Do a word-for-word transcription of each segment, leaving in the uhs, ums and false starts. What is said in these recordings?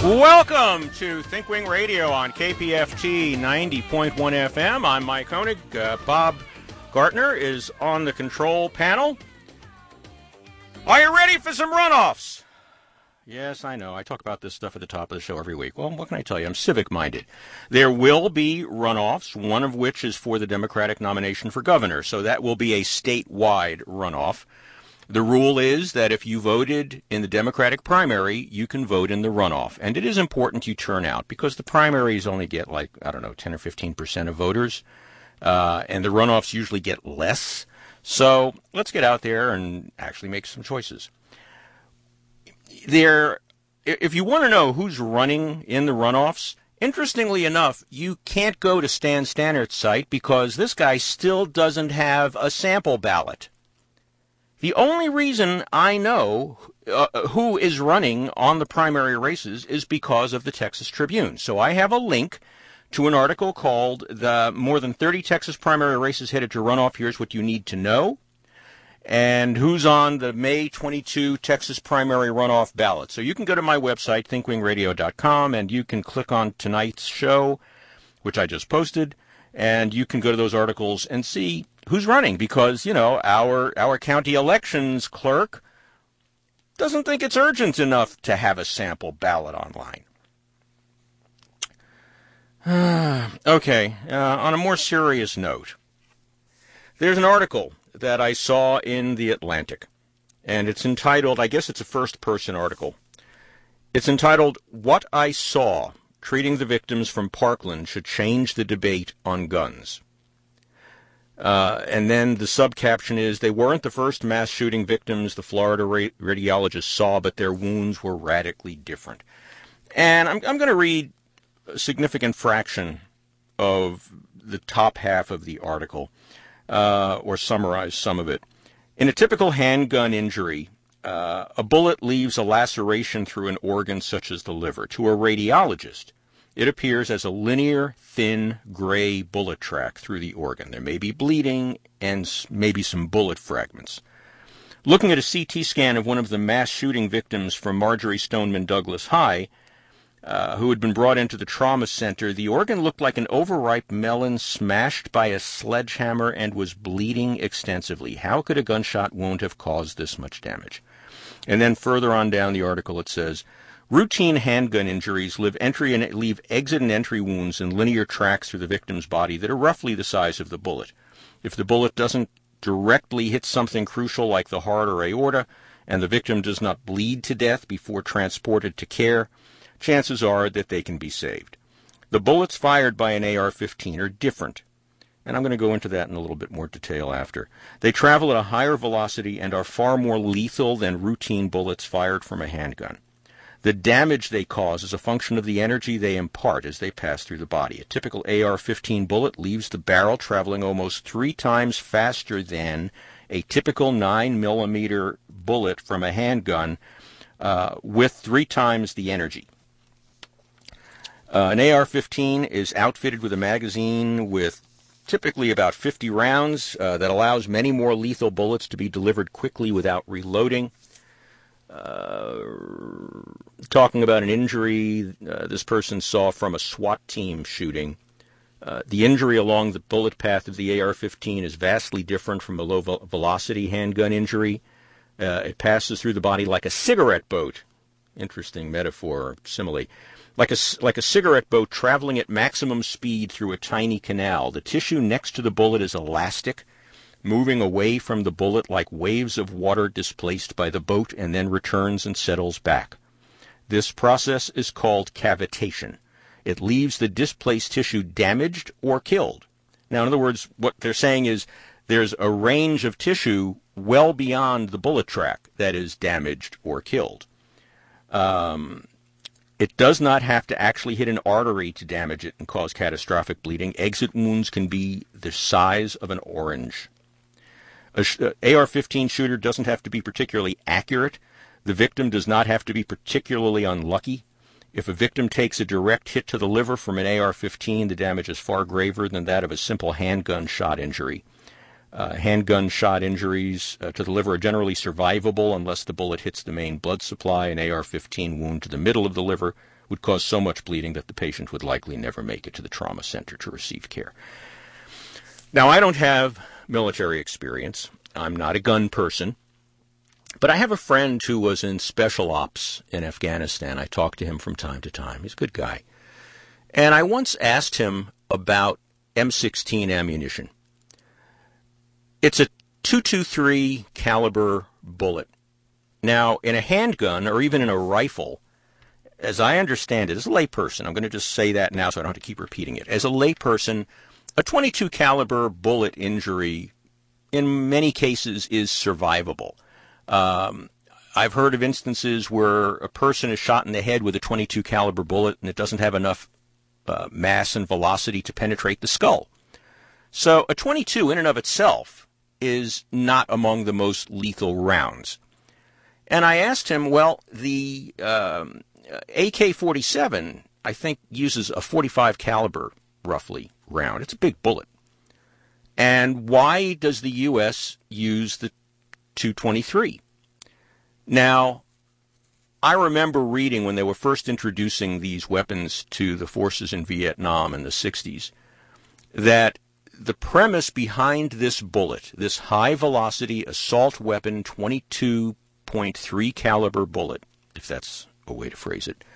Welcome to ThinkWing Radio on K P F T ninety point one F M. I'm Mike Koenig. Uh, Bob Gartner is on the control panel. Are you ready for some runoffs? Yes, I know. I talk about this stuff at the top of the show every week. Well, what can I tell you? I'm civic-minded. There will be runoffs, one of which is for the Democratic nomination for governor. So that will be a statewide runoff. The rule is that if you voted in the Democratic primary, you can vote in the runoff. And it is important you turn out because the primaries only get like, I don't know, ten or fifteen percent of voters. Uh, and the runoffs usually get less. So let's get out there and actually make some choices. There, if you want to know who's running in the runoffs, interestingly enough, you can't go to Stan Stannert's site because this guy still doesn't have a sample ballot. The only reason I know uh, who is running on the primary races is because of the Texas Tribune. So I have a link to an article called "The More Than thirty Texas Primary Races Headed to Runoff. Here's What You Need to Know," and who's on the May twenty-second Texas primary runoff ballot. So you can go to my website, think wing radio dot com, and you can click on tonight's show, which I just posted, and you can go to those articles and see who's running, because, you know, our our county elections clerk doesn't think it's urgent enough to have a sample ballot online. Okay, uh, on a more serious note, there's an article that I saw in The Atlantic, and it's entitled, I guess it's a first-person article. It's entitled, "What I Saw, Treating the Victims from Parkland Should Change the Debate on Guns." Uh, and then the subcaption is, "They weren't the first mass shooting victims the Florida ra- radiologists saw, but their wounds were radically different." And I'm, I'm going to read a significant fraction of the top half of the article, uh, or summarize some of it. In a typical handgun injury, uh, a bullet leaves a laceration through an organ such as the liver. To a radiologist, it appears as a linear, thin, gray bullet track through the organ. There may be bleeding and maybe some bullet fragments. Looking at a C T scan of one of the mass shooting victims from Marjory Stoneman Douglas High, uh, who had been brought into the trauma center, the organ looked like an overripe melon smashed by a sledgehammer and was bleeding extensively. How could a gunshot wound have caused this much damage? And then further on down the article it says, "Routine handgun injuries leave, entry and, leave exit and entry wounds in linear tracks through the victim's body that are roughly the size of the bullet. If the bullet doesn't directly hit something crucial like the heart or aorta, and the victim does not bleed to death before transported to care, chances are that they can be saved. The bullets fired by an A R fifteen are different, and I'm going to go into that in a little bit more detail after. They travel at a higher velocity and are far more lethal than routine bullets fired from a handgun. The damage they cause is a function of the energy they impart as they pass through the body. A typical A R fifteen bullet leaves the barrel traveling almost three times faster than a typical nine millimeter bullet from a handgun, uh, with three times the energy. Uh, an A R fifteen is outfitted with a magazine with typically about fifty rounds uh, that allows many more lethal bullets to be delivered quickly without reloading. Uh, talking about an injury uh, this person saw from a SWAT team shooting. Uh, the injury along the bullet path of the A R fifteen is vastly different from a low-velocity handgun injury. Uh, it passes through the body like a cigarette boat. Interesting metaphor or simile. Like a, like a cigarette boat traveling at maximum speed through a tiny canal. The tissue next to the bullet is elastic, moving away from the bullet like waves of water displaced by the boat and then returns and settles back. This process is called cavitation. It leaves the displaced tissue damaged or killed. Now, in other words, what they're saying is there's a range of tissue well beyond the bullet track that is damaged or killed. Um, it does not have to actually hit an artery to damage it and cause catastrophic bleeding. Exit wounds can be the size of an orange. A A R fifteen shooter doesn't have to be particularly accurate. The victim does not have to be particularly unlucky. If a victim takes a direct hit to the liver from an A R fifteen, the damage is far graver than that of a simple handgun shot injury. Uh, handgun shot injuries uh, to the liver are generally survivable unless the bullet hits the main blood supply. An A R fifteen wound to the middle of the liver would cause so much bleeding that the patient would likely never make it to the trauma center to receive care. Now, I don't have military experience. I'm not a gun person. But I have a friend who was in special ops in Afghanistan. I talk to him from time to time. He's a good guy. And I once asked him about M sixteen ammunition. It's a two twenty-three caliber bullet. Now, in a handgun or even in a rifle, as I understand it, as a layperson, I'm going to just say that now so I don't have to keep repeating it. As a layperson, a twenty-two caliber bullet injury in many cases is survivable. Um, I've heard of instances where a person is shot in the head with a twenty-two caliber bullet and it doesn't have enough uh, mass and velocity to penetrate the skull. So a twenty-two in and of itself is not among the most lethal rounds. And I asked him, well, the um, A K forty-seven, I think, uses a forty-five caliber, roughly, round. It's a big bullet. And why does the U S use the two twenty-three? Now, I remember reading when they were first introducing these weapons to the forces in Vietnam in the sixties, that the premise behind this bullet, this high-velocity assault weapon twenty-two point three caliber bullet, if that's a way to phrase it,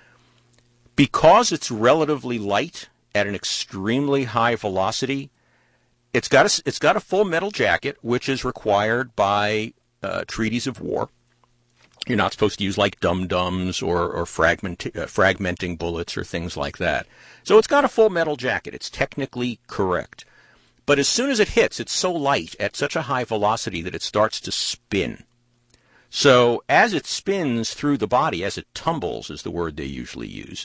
because it's relatively light at an extremely high velocity, it's got a, it's got a full metal jacket, which is required by uh, treaties of war. You're not supposed to use like dum-dums or, or fragment, uh, fragmenting bullets or things like that. So it's got a full metal jacket. It's technically correct. But as soon as it hits, it's so light at such a high velocity that it starts to spin. So as it spins through the body, as it tumbles is the word they usually use,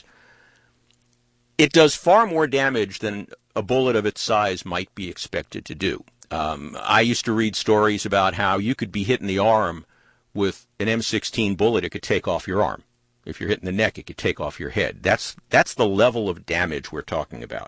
it does far more damage than a bullet of its size might be expected to do. Um, I used to read stories about how you could be hit in the arm with an M sixteen bullet. It could take off your arm. If you're hit in the neck, it could take off your head. That's that's the level of damage we're talking about.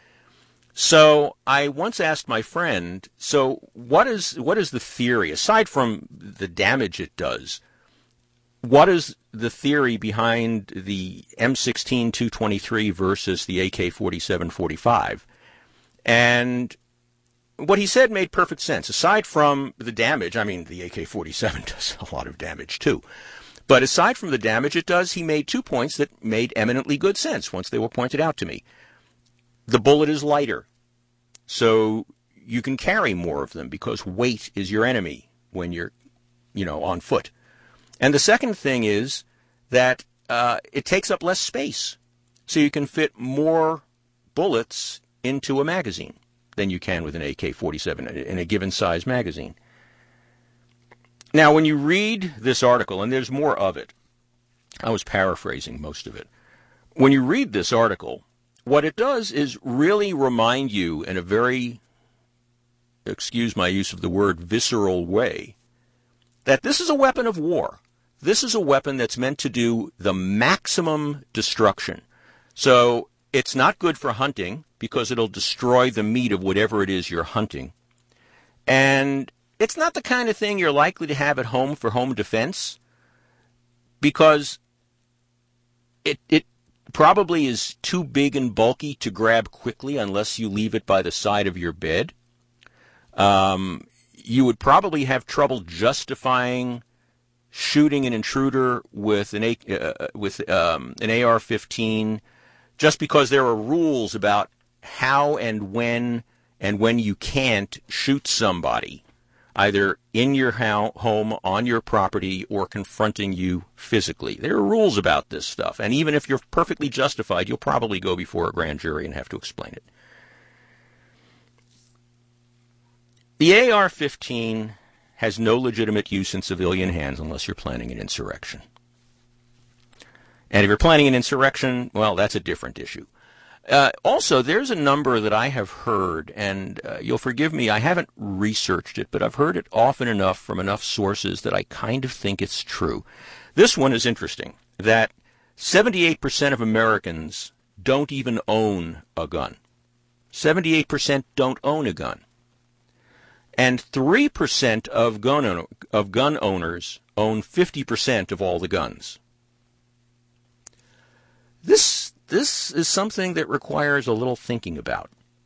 So I once asked my friend, so what is what is the theory, aside from the damage it does, what is the theory behind the M sixteen two twenty-three versus the A K forty-seven forty-five? And what he said made perfect sense. Aside from the damage, I mean, the A K forty-seven does a lot of damage too. But aside from the damage it does, he made two points that made eminently good sense once they were pointed out to me. The bullet is lighter, so you can carry more of them because weight is your enemy when you're, you know, on foot. And the second thing is that uh, it takes up less space, so you can fit more bullets into a magazine than you can with an A K forty-seven in a given size magazine. Now, when you read this article, and there's more of it, I was paraphrasing most of it. When you read this article, what it does is really remind you in a very, excuse my use of the word, visceral way, that this is a weapon of war. This is a weapon that's meant to do the maximum destruction. So it's not good for hunting because it'll destroy the meat of whatever it is you're hunting. And it's not the kind of thing you're likely to have at home for home defense because it it probably is too big and bulky to grab quickly unless you leave it by the side of your bed. Um, you would probably have trouble justifying shooting an intruder with an A, uh, with um, an A R fifteen just because there are rules about how and when and when you can't shoot somebody, either in your home, on your property, or confronting you physically. There are rules about this stuff, and even if you're perfectly justified, you'll probably go before a grand jury and have to explain it. The A R fifteen has no legitimate use in civilian hands unless you're planning an insurrection. And if you're planning an insurrection, well, that's a different issue. Uh, also, there's a number that I have heard, and uh, you'll forgive me, I haven't researched it, but I've heard it often enough from enough sources that I kind of think it's true. This one is interesting, that seventy-eight percent of Americans don't even own a gun. seventy-eight percent don't own a gun. And three percent of gun, of gun owners own fifty percent of all the guns. this this is something that requires a little thinking about.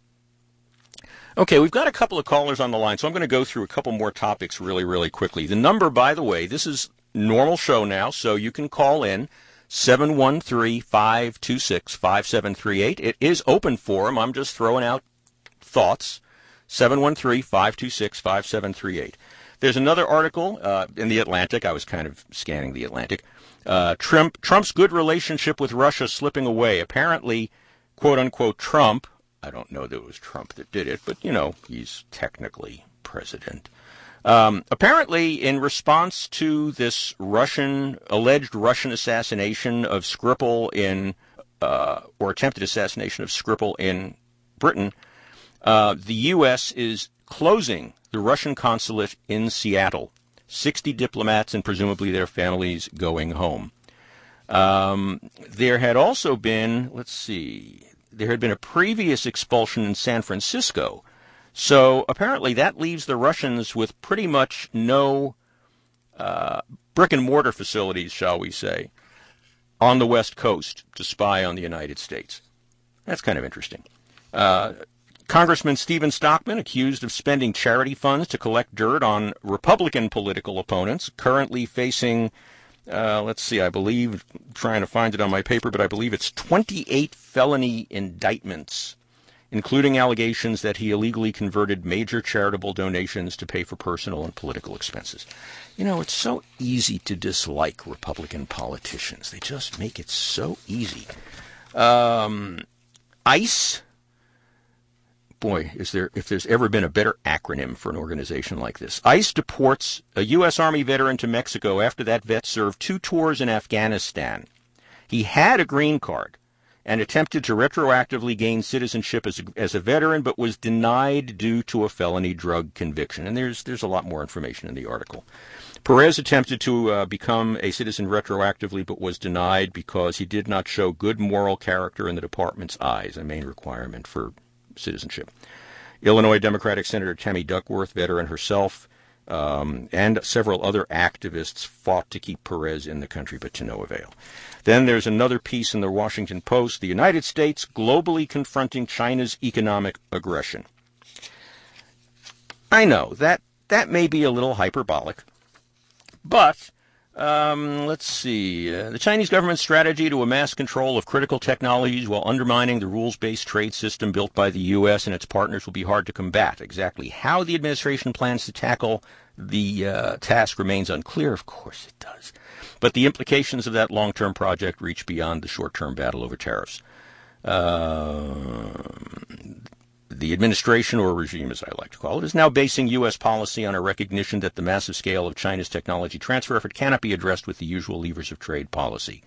Okay, we've got a couple of callers on the line, so I'm going to go through a couple more topics really, really quickly. The number, by the way, this is normal show now, so you can call in seven one three, five two six, five seven three eight. It is open forum. I'm just throwing out thoughts. seven one three, five two six, five seven three eight. There's another article uh, in The Atlantic. I was kind of scanning The Atlantic. Uh, Trump, Trump's good relationship with Russia slipping away. Apparently, quote-unquote, Trump, I don't know that it was Trump that did it, but, you know, he's technically president. Um, apparently, in response to this Russian, alleged Russian assassination of Skripal in, uh, or attempted assassination of Skripal in Britain, uh, the U S is closing the Russian consulate in Seattle. sixty diplomats and presumably their families going home. Um, there had also been, let's see, there had been a previous expulsion in San Francisco. So apparently that leaves the Russians with pretty much no uh, brick-and-mortar facilities, shall we say, on the West Coast to spy on the United States. That's kind of interesting. Uh, Congressman Stephen Stockman, accused of spending charity funds to collect dirt on Republican political opponents, currently facing, uh, let's see, I believe, trying to find it on my paper, but I believe it's twenty-eight felony indictments, including allegations that he illegally converted major charitable donations to pay for personal and political expenses. You know, it's so easy to dislike Republican politicians. They just make it so easy. Um, ICE... Boy, is there if there's ever been a better acronym for an organization like this. ICE deports a U S Army veteran to Mexico after that vet served two tours in Afghanistan. He had a green card and attempted to retroactively gain citizenship as a, as a veteran, but was denied due to a felony drug conviction. And there's there's a lot more information in the article. Perez attempted to uh, become a citizen retroactively, but was denied because he did not show good moral character in the department's eyes, a main requirement for citizenship. Illinois Democratic Senator Tammy Duckworth, veteran herself, um, and several other activists fought to keep Perez in the country, but to no avail. Then there's another piece in the Washington Post, the United States globally confronting China's economic aggression. I know, that, that may be a little hyperbolic, but Um, let's see. Uh, the Chinese government's strategy to amass control of critical technologies while undermining the rules-based trade system built by the U S and its partners will be hard to combat. Exactly how the administration plans to tackle the uh, task remains unclear. Of course it does. But the implications of that long-term project reach beyond the short-term battle over tariffs. Uh, The administration, or regime as I like to call it, is now basing U S policy on a recognition that the massive scale of China's technology transfer effort cannot be addressed with the usual levers of trade policy.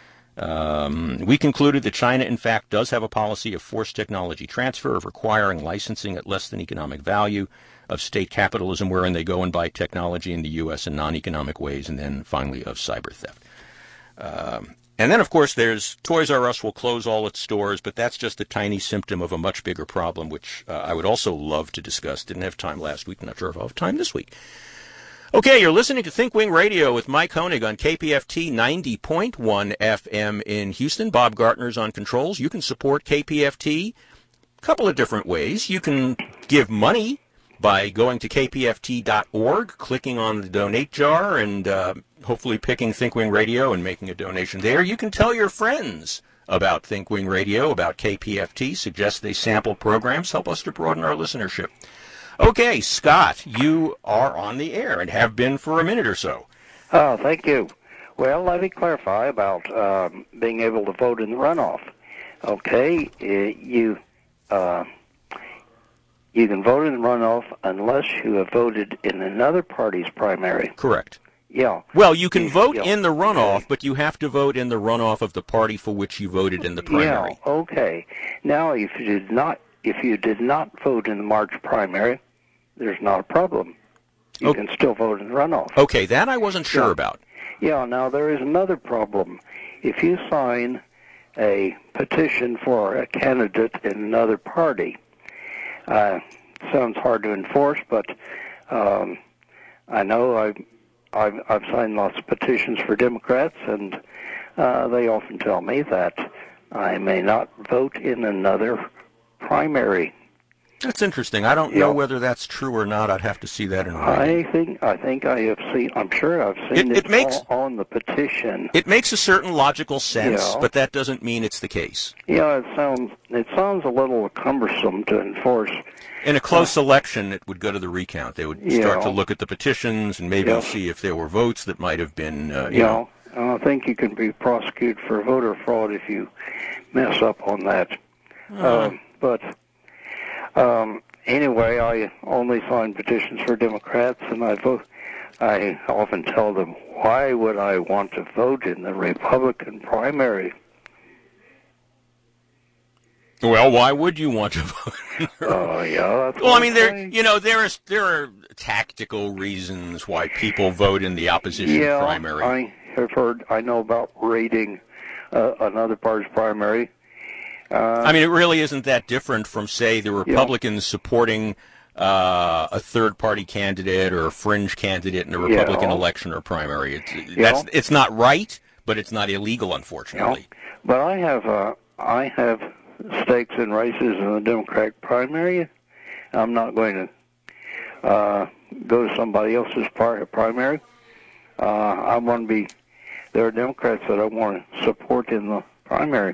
Um, we concluded that China, in fact, does have a policy of forced technology transfer, of requiring licensing at less than economic value, of state capitalism wherein they go and buy technology in the U S in non-economic ways, and then finally of cyber theft. Um, And then, of course, there's Toys R Us will close all its stores, but that's just a tiny symptom of a much bigger problem, which uh, I would also love to discuss. Didn't have time last week. Not sure if I'll have time this week. Okay, you're listening to ThinkWing Radio with Mike Honig on K P F T ninety point one F M in Houston. Bob Gartner's on controls. You can support K P F T a couple of different ways. You can give money by going to K P F T dot org, clicking on the donate jar, and uh, hopefully picking ThinkWing Radio and making a donation there. You can tell your friends about ThinkWing Radio, about K P F T, suggest they sample programs, help us to broaden our listenership. Okay, Scott, you are on the air and have been for a minute or so. Oh, thank you. Well, let me clarify about um, being able to vote in the runoff. Okay, you... Uh, You can vote in the runoff unless you have voted in another party's primary. Correct. Yeah. Well, you can vote yeah. in the runoff, okay. but you have to vote in the runoff of the party for which you voted in the primary. Yeah. Okay. Now, if you did not, if you did not vote in the March primary, there's not a problem. You okay. can still vote in the runoff. Okay, that I wasn't sure yeah. about. Yeah. Now there is another problem. If you sign a petition for a candidate in another party. Uh, sounds hard to enforce, but um, I know I, I've, I've signed lots of petitions for Democrats, and uh, they often tell me that I may not vote in another primary. That's interesting. I don't Yeah. know whether that's true or not. I'd have to see that in writing. I think I think I have seen. I'm sure I've seen It- it, it makes- all on the petition. It makes a certain logical sense, Yeah. but that doesn't mean it's the case. Yeah, it sounds it sounds a little cumbersome to enforce. In a close election, it would go to the recount. They would start Yeah. to look at the petitions and maybe Yeah. see if there were votes that might have been, uh, you You know. know, I think you can be prosecuted for voter fraud if you mess up on that. Uh, Um, but um, anyway, I only sign petitions for Democrats, and I vote. I often tell them, why would I want to vote in the Republican primary? Well, why would you want to vote? Oh, yeah. That's Well, I what mean, I'm there, saying. you know, there is there are tactical reasons why people vote in the opposition yeah, primary. I have heard. I know about raiding uh, another party's primary. Uh, I mean, it really isn't that different from, say, the Republicans supporting uh, a third-party candidate or a fringe candidate in a Republican Yeah. election or primary. It's, Yeah. that's it's not right, but it's not illegal, you know, unfortunately. but I have uh, I have stakes in races in the Democratic primary. I'm not going to uh, go to somebody else's par- primary. Uh, I want to be. There are Democrats that I want to support in the primary.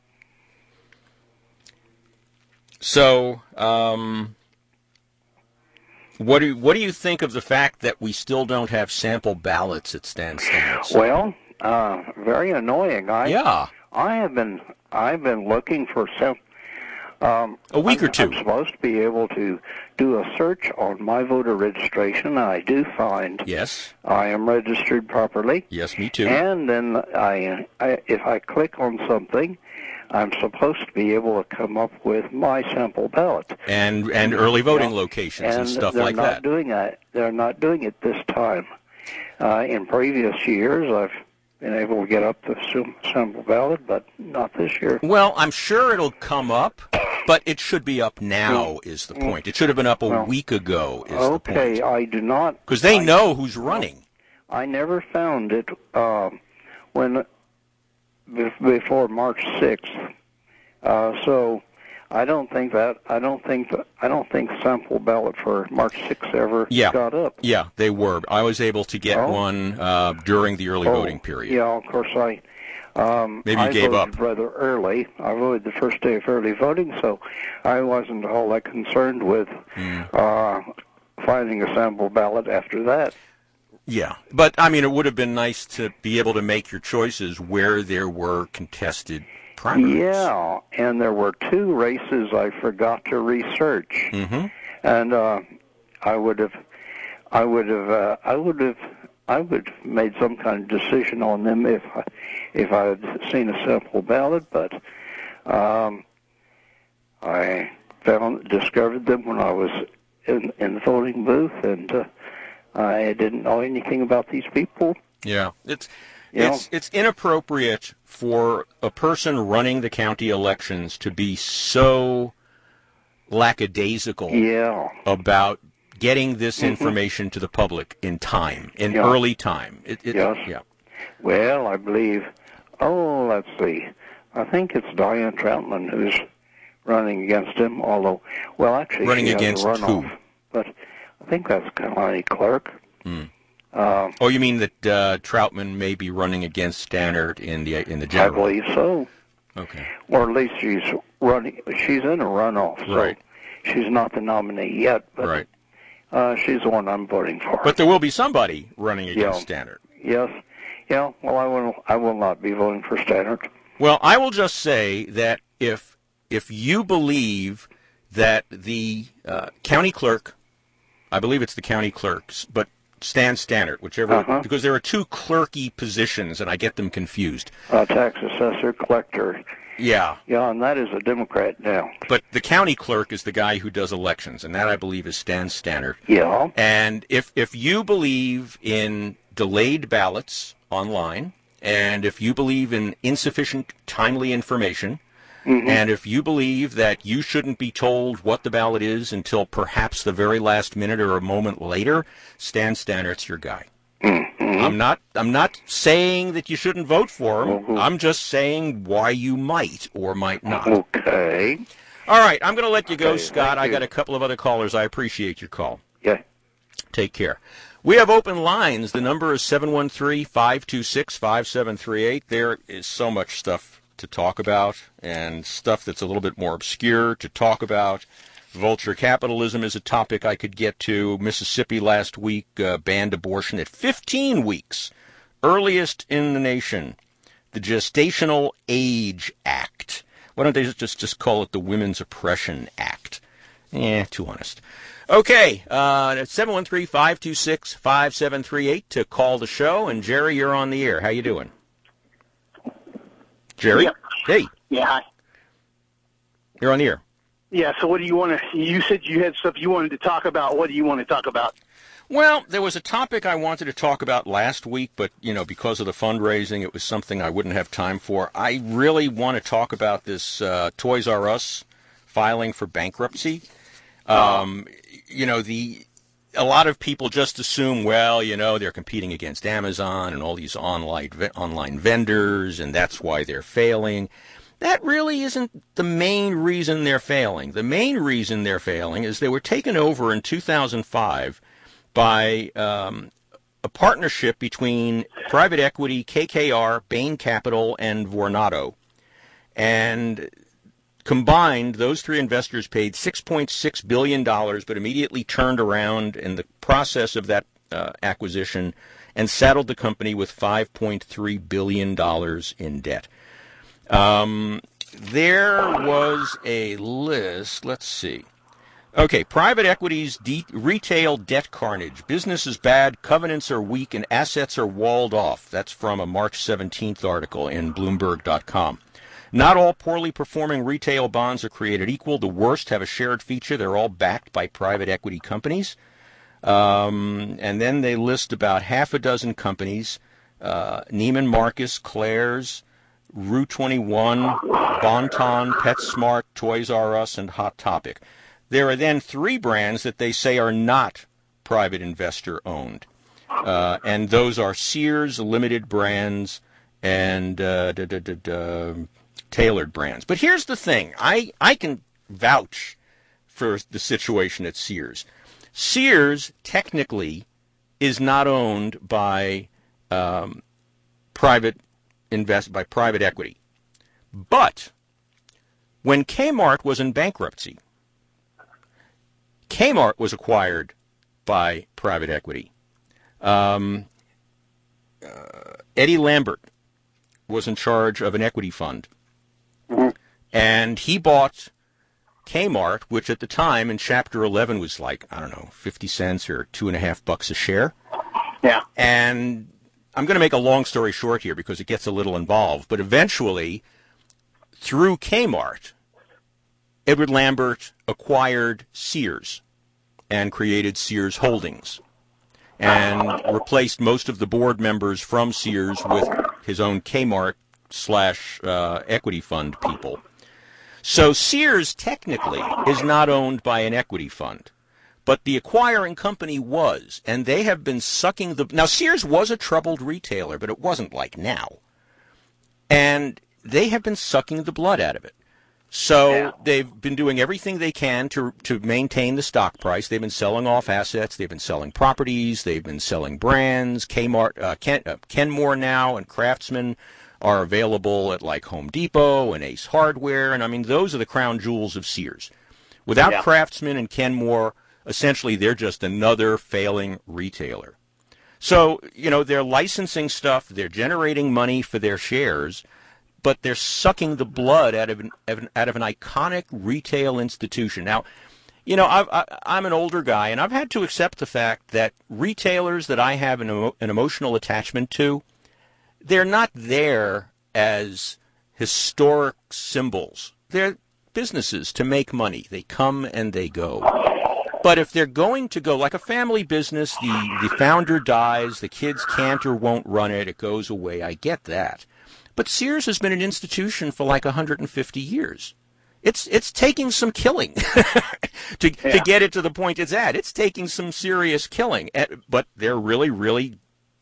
So, um, what do what do you think of the fact that we still don't have sample ballots at Stan Stan's? Well, uh, very annoying. I Yeah, I have been I've been looking for some. Um, a week I'm, or two. I'm supposed to be able to do a search on my voter registration, and I do find Yes, I am registered properly. yes, me too. And then I, I, if I click on something, I'm supposed to be able to come up with my sample ballot. And and early voting Yeah. locations And and stuff they're like not that. doing that. They're not doing it this time. Uh, in previous years, I've been able to get up the sam- sample ballot, but not this year. Well, I'm sure it'll come up, but it should be up now. Is the point? It should have been up a Well, week ago. Is Okay, the point? I do not. Because they I- know who's running. I never found it um, when be- before March sixth. Uh, so I don't think that I don't think that, I don't think sample ballot for March sixth ever Yeah. got up. Yeah, they were. I was able to get Oh. one uh, during the early Oh, voting period. Yeah, of course I. Um, Maybe you I gave voted up. rather early. I voted the first day of early voting, so I wasn't all that concerned with Hmm. uh, finding a sample ballot after that. Yeah, but I mean, it would have been nice to be able to make your choices where there were contested primaries. Yeah, and there were two races I forgot to research, Mm-hmm. and uh, I would have, I would have, uh, I would have, I would have made some kind of decision on them if, I, if I had seen a sample ballot. But um, I found, discovered them when I was in, in the voting booth, and uh, I didn't know anything about these people. Yeah, it's You know? it's it's inappropriate for a person running the county elections to be so lackadaisical Yeah. about getting this information to the public in time, in Yeah. early time. It, it, Yes. Yeah. Well, I believe, oh, let's see. I think it's Diane Troutman who's running against him, although, well, actually, Running she has against a runoff. who? But I think that's Connie Clark. Hmm. Um, Oh, you mean that uh, Troutman may be running against Stannard in the in the I general? believe so. Okay. Or at least she's running. She's in a runoff, so Right. she's not the nominee yet, but Right. uh, she's the one I'm voting for. But there will be somebody running against Yeah. Stannard. Yes. Yeah, well, I will, I will not be voting for Stannard. Well, I will just say that if if you believe that the uh, county clerk, I believe it's the county clerks, but Stan Stannard, whichever, Uh-huh. because there are two clerky positions, and I get them confused. Uh, tax assessor, collector. Yeah, Yeah, and that is a Democrat now. but the county clerk is the guy who does elections, and that I believe is Stan Stannard. Yeah. And if if you believe in delayed ballots online, and if you believe in insufficient timely information, Mm-hmm. and if you believe that you shouldn't be told what the ballot is until perhaps the very last minute or a moment later, Stan Stannard's your guy. Mm-hmm. I'm not I'm not saying that you shouldn't vote for him. Mm-hmm. I'm just saying why you might or might not. Okay. All right, I'm going to let you go, Okay, Scott. thank I you. got a couple of other callers. I appreciate your call. Yeah. Take care. We have open lines. The number is seven one three, five two six, five seven three eight. There is so much stuff to talk about and stuff that's a little bit more obscure to talk about. Vulture capitalism is a topic I could get to. Mississippi last week uh, banned abortion at fifteen weeks, earliest in the nation. The Gestational Age Act. Why don't they just, just call it the Women's Oppression Act? Eh, too honest. Okay, uh, seven one three, five two six, five seven three eight to call the show. And Jerry, you're on the air. How you doing? Jerry? Yep. Hey. Yeah, hi. You're on the air. Yeah, so what do you want to, you said you had stuff you wanted to talk about. What do you want to talk about? Well, there was a topic I wanted to talk about last week, but, you know, because of the fundraising, it was something I wouldn't have time for. I really want to talk about this uh, Toys R Us filing for bankruptcy. Um, you know, the a lot of people just assume, well, you know, they're competing against Amazon and all these online online vendors, and that's why they're failing. That really isn't the main reason they're failing. The main reason they're failing is they were taken over in two thousand five by um, a partnership between private equity, K K R, Bain Capital, and Vornado. And combined, those three investors paid six point six billion dollars, but immediately turned around in the process of that uh, acquisition and saddled the company with five point three billion dollars in debt. Um, there was a list. Let's see. Okay, private equity's de- retail debt carnage. Business is bad, covenants are weak, and assets are walled off. That's from a March seventeenth article in Bloomberg dot com. Not all poorly performing retail bonds are created equal. The worst have a shared feature. They're all backed by private equity companies. Um, and then they list about half a dozen companies, uh, Neiman Marcus, Claire's, Rue twenty-one, Bon-Ton, PetSmart, Toys R Us, and Hot Topic. There are then three brands that they say are not private investor owned. Uh, and those are Sears, Limited Brands, and uh, da, da, da, da, Tailored Brands. But here's the thing. I, I can vouch for the situation at Sears. Sears technically is not owned by um, private invest by private equity. But when Kmart was in bankruptcy, Kmart was acquired by private equity. Um, uh, Eddie Lambert was in charge of an equity fund. Mm-hmm. And he bought Kmart, which at the time in Chapter eleven was like, I don't know, fifty cents or two and a half bucks a share. Yeah. And I'm going to make a long story short here because it gets a little involved. But eventually, through Kmart, Edward Lambert acquired Sears and created Sears Holdings and replaced most of the board members from Sears with his own Kmart slash uh, equity fund people. So Sears technically is not owned by an equity fund, but the acquiring company was, and they have been sucking the... Now, Sears was a troubled retailer, but it wasn't like now. And they have been sucking the blood out of it. So yeah. they've been doing everything they can to to maintain the stock price. They've been selling off assets. They've been selling properties. They've been selling brands. Kmart, uh, Ken, uh, Kenmore now and Craftsman are available at like Home Depot and Ace Hardware. And, I mean, those are the crown jewels of Sears. Without yeah. Craftsman and Kenmore, essentially they're just another failing retailer. So, you know, they're licensing stuff. They're generating money for their shares, but they're sucking the blood out of an, out of an iconic retail institution. Now, you know, I've, I, I'm an older guy, and I've had to accept the fact that retailers that I have an, emo, an emotional attachment to, they're not there as historic symbols. They're businesses to make money. They come and they go. But if they're going to go, like a family business, the, the founder dies, the kids can't or won't run it, it goes away. I get that. But Sears has been an institution for like one hundred fifty years. It's it's taking some killing to yeah. to get it to the point it's at. It's taking some serious killing, but they're really, really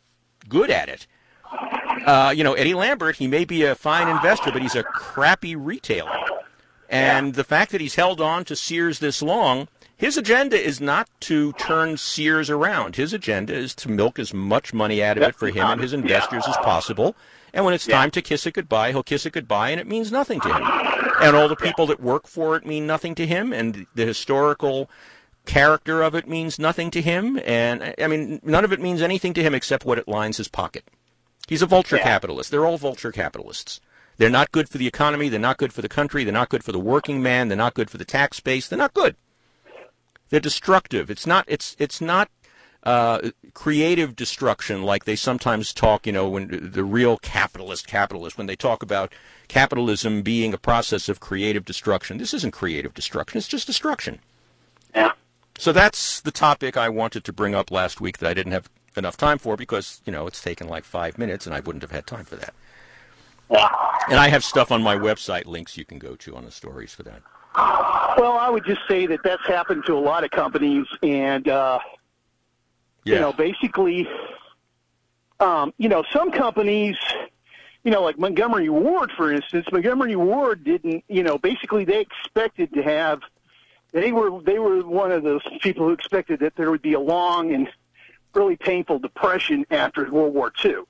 good at it. Uh, you know, Eddie Lambert, he may be a fine investor, but he's a crappy retailer. And the fact that he's held on to Sears this long, his agenda is not to turn Sears around. His agenda is to milk as much money out of it for him and his investors as possible. And when it's time to kiss it goodbye, he'll kiss it goodbye, and it means nothing to him. And all the people that work for it mean nothing to him, and the historical character of it means nothing to him. And, I mean, none of it means anything to him except what it lines his pocket. He's a vulture yeah. capitalist. They're all vulture capitalists. They're not good for the economy. They're not good for the country. They're not good for the working man. They're not good for the tax base. They're not good. They're destructive. It's not. It's. It's not uh, creative destruction like they sometimes talk. You know, when the real capitalist capitalist when they talk about capitalism being a process of creative destruction. This isn't creative destruction. It's just destruction. Yeah. So that's the topic I wanted to bring up last week that I didn't have enough time for because, you know, it's taken like five minutes and I wouldn't have had time for that. And I have stuff on my website, links you can go to on the stories for that. Well, I would just say that that's happened to a lot of companies, and, uh, yeah. you know, basically, um, you know, some companies, you know, like Montgomery Ward, for instance, Montgomery Ward didn't, you know, basically they expected to have, they were, they were one of those people who expected that there would be a long and really painful depression after World War Two.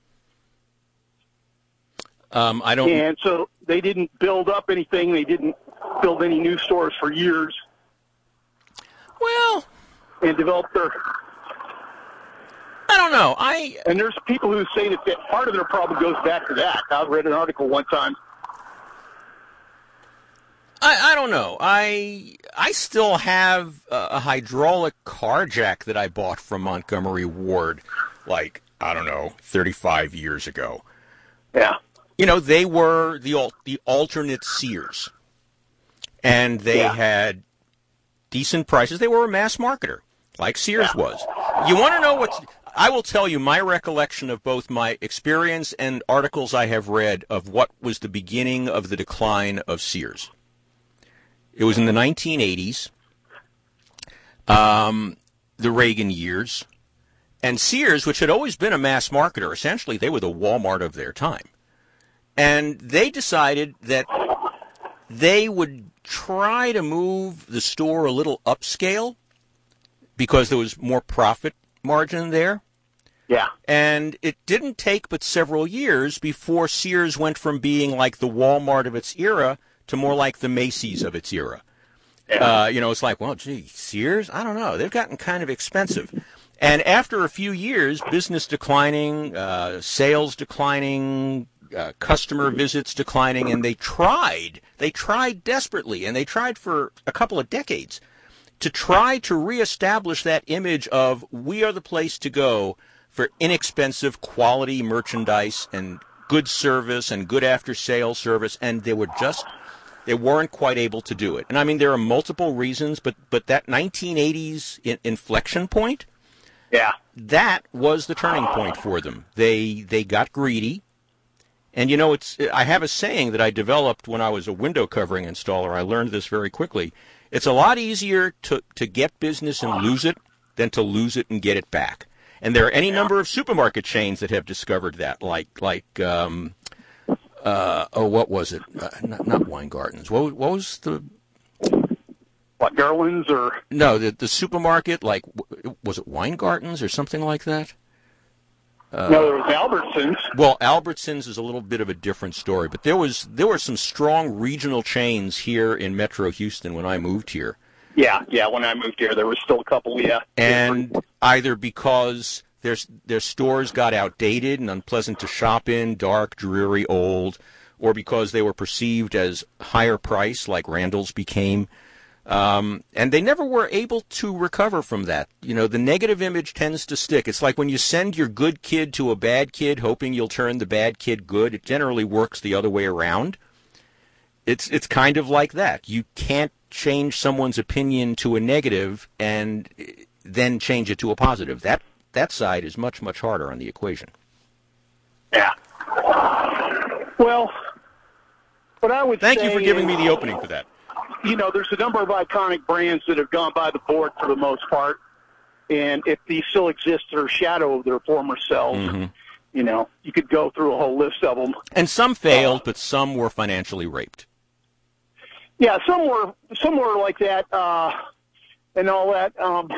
Um, I don't. And so they didn't build up anything. They didn't build any new stores for years. Well, and develop their. I don't know. I and there's people who say that, that part of their problem goes back to that. I read an article one time. I, I don't know. I I still have a, a hydraulic car jack that I bought from Montgomery Ward, like, I don't know, thirty-five years ago. Yeah. You know, they were the the alternate Sears, and they yeah. had decent prices. They were a mass marketer, like Sears yeah. was. You want to know what's... I will tell you my recollection of both my experience and articles I have read of what was the beginning of the decline of Sears. It was in the nineteen eighties, um, the Reagan years, and Sears, which had always been a mass marketer, essentially they were the Walmart of their time. And they decided that they would try to move the store a little upscale because there was more profit margin there. Yeah. And it didn't take but several years before Sears went from being like the Walmart of its era to more like the Macy's of its era. Yeah. Uh, you know, it's like, well, gee, Sears? I don't know. They've gotten kind of expensive. And after a few years, business declining, uh, sales declining, uh, customer visits declining, and they tried, they tried desperately, and they tried for a couple of decades to try to reestablish that image of we are the place to go for inexpensive quality merchandise and good service and good after-sales service, and they were just... They weren't quite able to do it. And, I mean, there are multiple reasons, but but that nineteen eighties in, inflection point, yeah, that was the turning point for them. They they got greedy. And, you know, it's I have a saying that I developed when I was a window covering installer. I learned this very quickly. It's a lot easier to, to get business and lose it than to lose it and get it back. And there are any number of supermarket chains that have discovered that, like, like um, Uh, oh, what was it? Uh, not, not Weingarten's. What, what was the... What, Garland's or... No, the the supermarket, like, was it Weingarten's or something like that? Uh, no, there was Albertsons. Well, Albertsons is a little bit of a different story, but there was there were some strong regional chains here in Metro Houston when I moved here. Yeah, yeah, when I moved here, there was still a couple, yeah. And either because... Their, their stores got outdated and unpleasant to shop in, dark, dreary, old, or because they were perceived as higher price, like Randall's became. Um, and they never were able to recover from that. You know, the negative image tends to stick. It's like when you send your good kid to a bad kid, hoping you'll turn the bad kid good. It generally works the other way around. It's it's kind of like that. You can't change someone's opinion to a negative and then change it to a positive. That That side is much, much harder on the equation. Yeah. Well, what I would Thank say you for giving is, me the opening for that. You know, there's a number of iconic brands that have gone by the board for the most part. and if these still exist, they're a shadow of their former selves. Mm-hmm. You know, you could go through a whole list of them. And some failed, uh, but some were financially raped. Yeah, some were some were like that, uh, and all that. Um,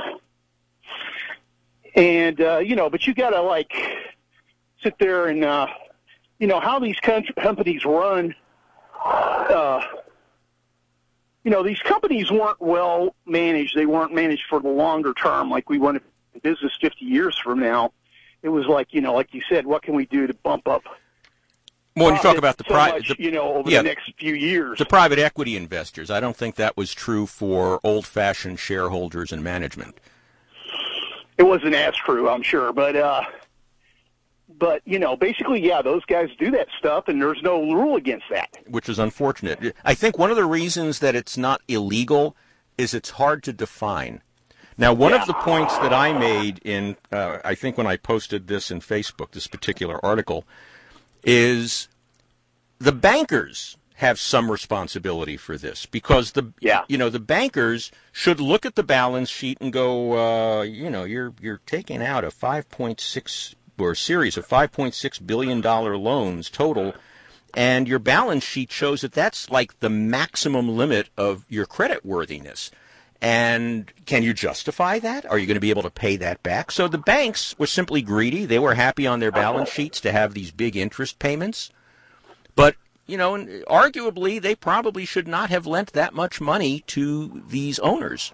and uh, you know, but you got to like sit there and uh, you know how these country, companies run. Uh, you know, these companies weren't well managed. They weren't managed for the longer term. Like we went in business fifty years from now. It was like, you know, like you said, what can we do to bump up? Well, when you talk about the so private, much, you know, over yeah, the next few years, the private equity investors, I don't think that was true for old-fashioned shareholders and management. It wasn't as true, I'm sure, but uh, but you know, basically, yeah, those guys do that stuff, and there's no rule against that, which is unfortunate. I think one of the reasons that it's not illegal is it's hard to define. Now, one yeah. of the points that I made in, uh, I think when I posted this in Facebook, this particular article, is the bankers have some responsibility for this because the, yeah. you know, the bankers should look at the balance sheet and go, uh, you know, you're you're taking out a five point six or a series of five point six billion dollars loans total, and your balance sheet shows that that's like the maximum limit of your credit worthiness. And can you justify that? Are you going to be able to pay that back? So the banks were simply greedy. They were happy on their balance sheets to have these big interest payments. But, you know, arguably, they probably should not have lent that much money to these owners.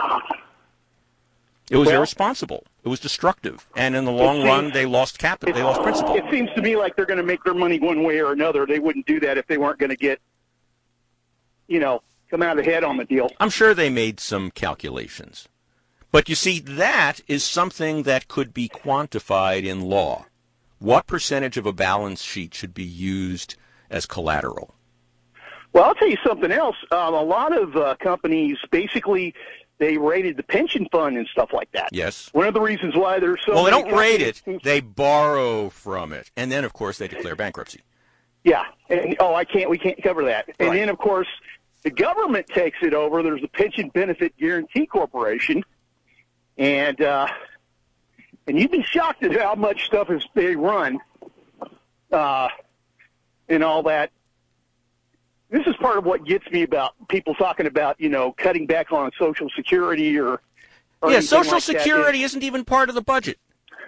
It was well, irresponsible. It was destructive. And in the long seems, run, they lost capital. They lost principal. It seems to me like they're going to make their money one way or another. They wouldn't do that if they weren't going to get, you know, come out ahead on the deal. I'm sure they made some calculations. But you see, that is something that could be quantified in law. What percentage of a balance sheet should be used as collateral? Well, I'll tell you something else. Um, a lot of uh, companies, basically, they rated the pension fund and stuff like that. Yes. One of the reasons why there's so Well, they many don't rate it. companies- They borrow from it. And then, of course, they declare bankruptcy. Yeah. And, oh, I can't. We can't cover that. And Right. then, of course, the government takes it over. There's the Pension Benefit Guaranty Corporation, and uh, and you'd be shocked at how much stuff is they run, uh, and all that. This is part of what gets me about people talking about, you know, cutting back on Social Security or, or yeah, Social like Security that. isn't even part of the budget.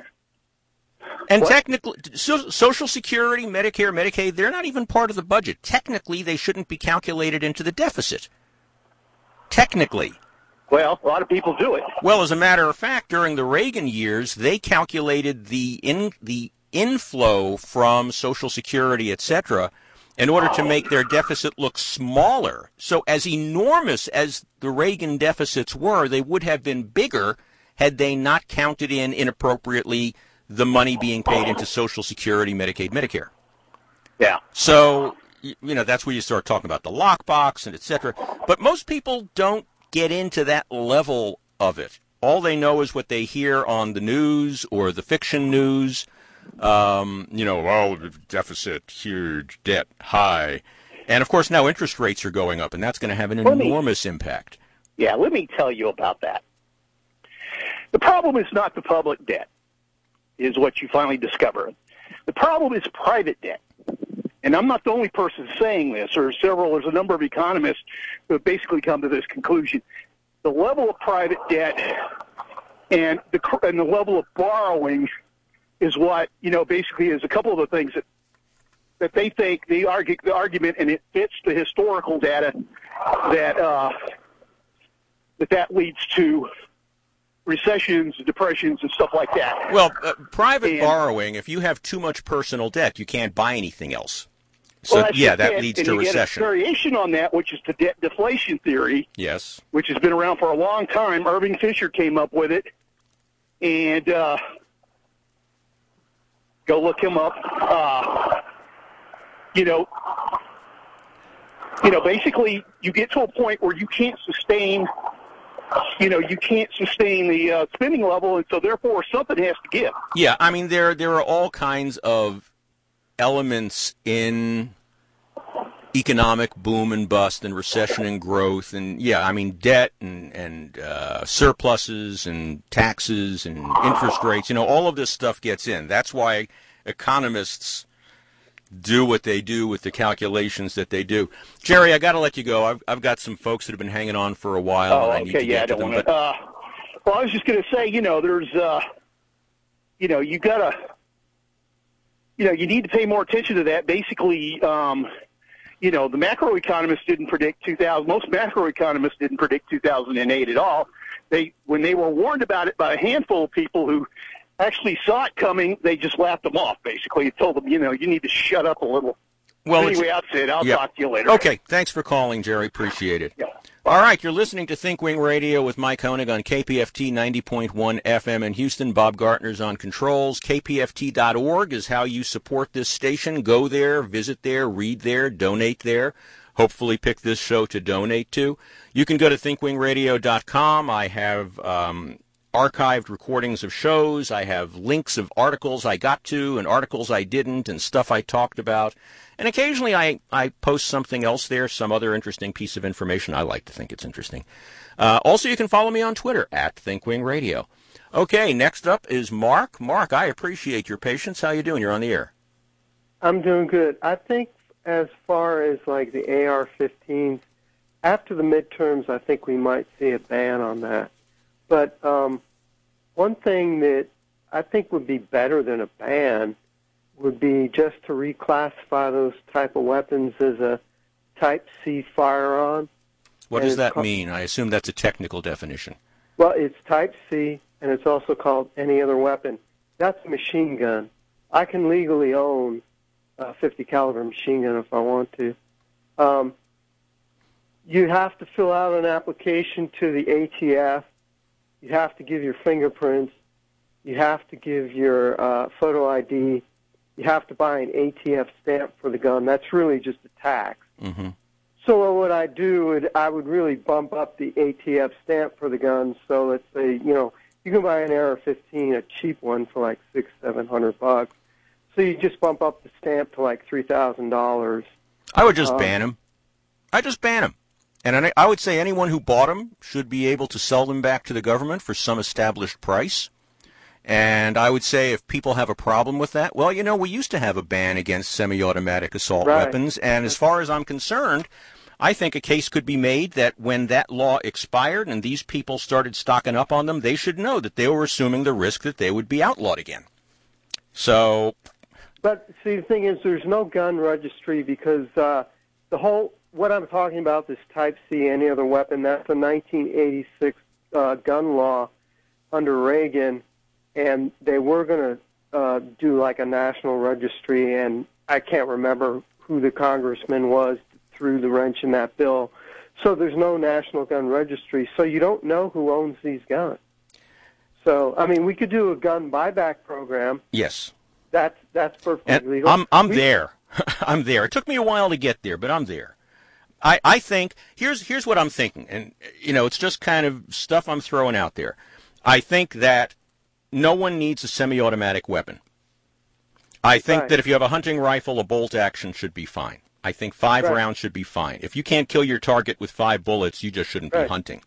And What? technically, so, Social Security, Medicare, Medicaid, they're not even part of the budget. Technically, they shouldn't be calculated into the deficit. Technically. Well, a lot of people do it. Well, as a matter of fact, during the Reagan years, they calculated the in the inflow from Social Security, et cetera, in order to make their deficit look smaller. So as enormous as the Reagan deficits were, they would have been bigger had they not counted in inappropriately the money being paid into Social Security, Medicaid, Medicare. Yeah. So, you know, that's where you start talking about the lockbox and et cetera. But most people don't get into that level of it. All they know is what they hear on the news or the fiction news. Um, you know, oh, deficit, huge, debt, high. And, of course, now interest rates are going up, and that's going to have an Let me- enormous impact. Yeah, let me tell you about that. The problem is not the public debt, is what you finally discover. The problem is private debt. And I'm not the only person saying this. There are several, there's a number of economists who have basically come to this conclusion. The level of private debt and the, and the level of borrowing is what, you know, basically is a couple of the things that that they think, the, argue, the argument, and it fits the historical data, that uh, that, that leads to recessions, depressions, and stuff like that. Well, uh, private and, borrowing, if you have too much personal debt, you can't buy anything else. So, well, yeah, that it. leads and to you recession. Get a variation on that, which is the debt deflation theory. Yes. Which has been around for a long time. Irving Fisher came up with it. And uh, go look him up. Uh, you know, you know, basically you get to a point where you can't sustain You know, you can't sustain the uh, spending level, and so therefore something has to give. Yeah, I mean, there there are all kinds of elements in economic boom and bust and recession and growth and, yeah, I mean, debt and, and uh, surpluses and taxes and interest rates, you know, all of this stuff gets in. That's why economists do what they do with the calculations that they do. Jerry, I got to let you go. I've, I've got some folks that have been hanging on for a while, oh, and I okay, need to yeah, get to them. Wanna, but... uh, well, I was just going to say, you know, there's, uh, you know, you got to, you know, you need to pay more attention to that. Basically, um, you know, the macroeconomists didn't predict two thousand. Most macroeconomists didn't predict two thousand eight at all. They, when they were warned about it by a handful of people who actually saw it coming, they just laughed them off. Basically, it told them, you know, you need to shut up a little. Well, anyway, that's it. I'll yeah. talk to you later. Okay, thanks for calling, Jerry. Appreciate it. Yeah. All right, you're listening to ThinkWing Radio with Mike Koenig on K P F T ninety point one F M in Houston. Bob Gartner's on controls. K P F T dot org is how you support this station. Go there, visit there, read there, donate there. Hopefully pick this show to donate to. You can go to think wing radio dot com. I have um, archived recordings of shows. I have links of articles I got to and articles I didn't and stuff I talked about. And occasionally I, I post something else there, some other interesting piece of information. I like to think it's interesting. Uh, also, you can follow me on Twitter, at ThinkWing Radio. Okay, next up is Mark. Mark, I appreciate your patience. How you doing? You're on the air. I'm doing good. I think as far as like the A R fifteens, after the midterms, I think we might see a ban on that. But um, one thing that I think would be better than a ban would be just to reclassify those type of weapons as a Type C firearm. What does that mean? I assume that's a technical definition. Well, it's Type C, and it's also called any other weapon. That's a machine gun. I can legally own a fifty caliber machine gun if I want to. Um, you have to fill out an application to the A T F. You have to give your fingerprints. You have to give your uh, photo I D. You have to buy an A T F stamp for the gun. That's really just a tax. Mm-hmm. So what I do would I would really bump up the A T F stamp for the gun. So let's say, you know, you can buy an A R fifteen, a cheap one, for like six, seven hundred bucks. So you just bump up the stamp to like three thousand dollars. I would just um, ban them. I just ban them. And I, I would say anyone who bought them should be able to sell them back to the government for some established price. And I would say if people have a problem with that, well, you know, we used to have a ban against semi-automatic assault right. weapons. And as far as I'm concerned, I think a case could be made that when that law expired and these people started stocking up on them, they should know that they were assuming the risk that they would be outlawed again. So... But, see, the thing is there's no gun registry because uh, the whole, what I'm talking about, this Type C, any other weapon, that's a nineteen eighty-six uh, gun law under Reagan, and they were going to uh, do like a national registry, and I can't remember who the congressman was that threw the wrench in that bill. So there's no national gun registry, so you don't know who owns these guns. So, I mean, we could do a gun buyback program. Yes. That's that's perfectly and legal. I'm I'm we, there. I'm there. It took me a while to get there, but I'm there. I, I think here's here's what I'm thinking, and you know, it's just kind of stuff I'm throwing out there. I think that no one needs a semi-automatic weapon. I think right. that if you have a hunting rifle, a bolt action should be fine. I think five right. rounds should be fine. If you can't kill your target with five bullets, you just shouldn't right. be hunting.